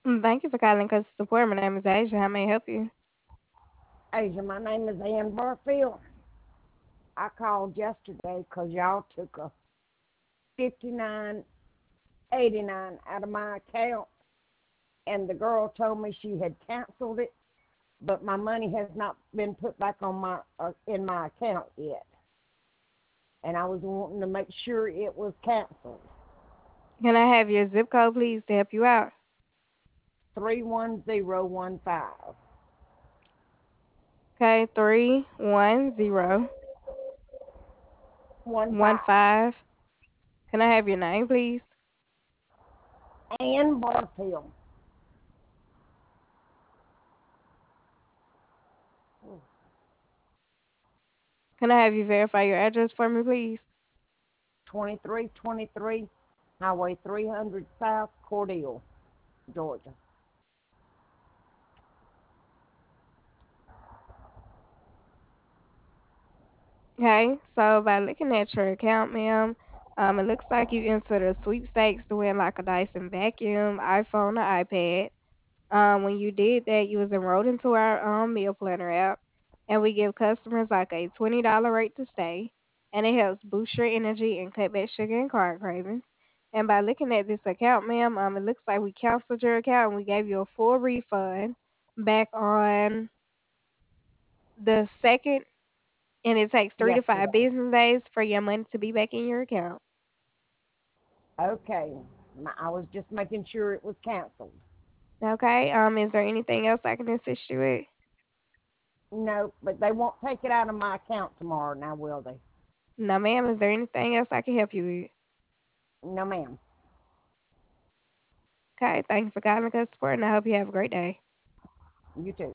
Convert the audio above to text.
Thank you for calling Customer Support. My name is Asia. How may I help you? Asia, my name is Ann Barfield. I called yesterday 'cause y'all took a 59.89 out of my account, and the girl told me she had canceled it, but my money has not been put back on my in my account yet, and I was wanting to make sure it was canceled. Can I have your zip code, please, to help you out? 31015. Okay, 31015. One five. Can I have your name, please? Ann Barfield. Can I have you verify your address for me, please? 2323 Highway 300 South, Cordele, Georgia. Okay, so by looking at your account, ma'am, it looks like you entered a sweepstakes to win like a Dyson vacuum, iPhone, or iPad. When you did that, you was enrolled into our meal planner app, and we give customers like a $20 rate to stay, and it helps boost your energy and cut back sugar and carb cravings. And by looking at this account, ma'am, it looks like we canceled your account and we gave you a full refund back on the second, and it takes 3 to 5 Yesterday. business days for your money to be back in your account. Okay. I was just making sure it was canceled. Okay. Is there anything else I can assist you with? No, but they won't take it out of my account tomorrow now, will they? No, ma'am. Is there anything else I can help you with? No, ma'am. Okay, thank you for calling customer support, and I hope you have a great day. You too.